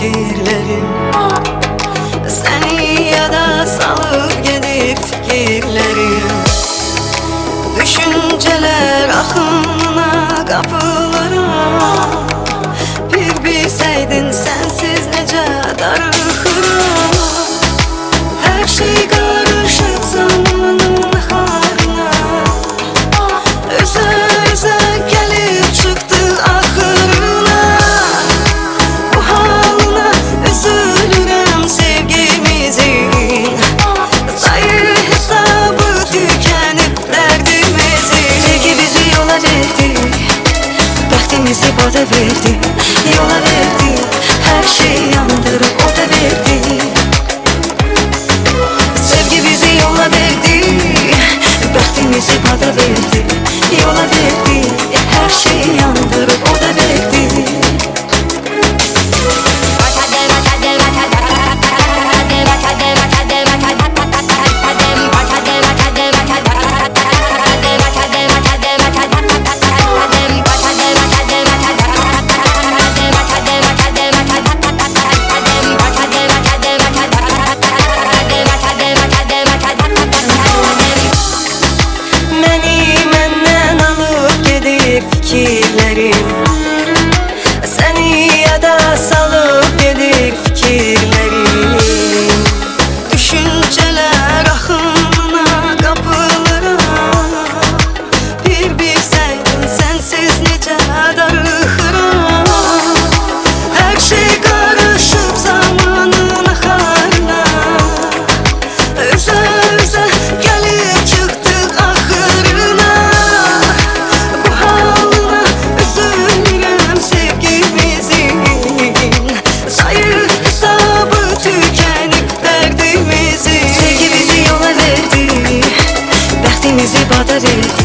fikirlerim. Seni yada salıp gedib fikirlerim. Düşünceler akınına kapılara. Bir bilseydin sensiz nece darıxıram. Her şey karışıp zamanın harına. Öze gelip çıktı ahırına. Bu halına üzülürüm sevgimizin. Sayı hesabı tükenip derdimizin. Sevgi bizi yola verdi, bəxtimizi bada verdi. Yola verdi, her şeyi yandırıp o da verdi. Sevgi bizi yola verdi, bəxtimizi bada verdi. Yola verdi, her şeyi yandırıp o da verdi. Fikirlerim seni yada salıp gedib fikirlerim. Düşünceler akınına kapılara. Bir bilseydin sensiz nece darıxıram. Her şey karışıp zamanın axarına. Öze gelip çıktık axırına. Bəxtimizi bada verdi.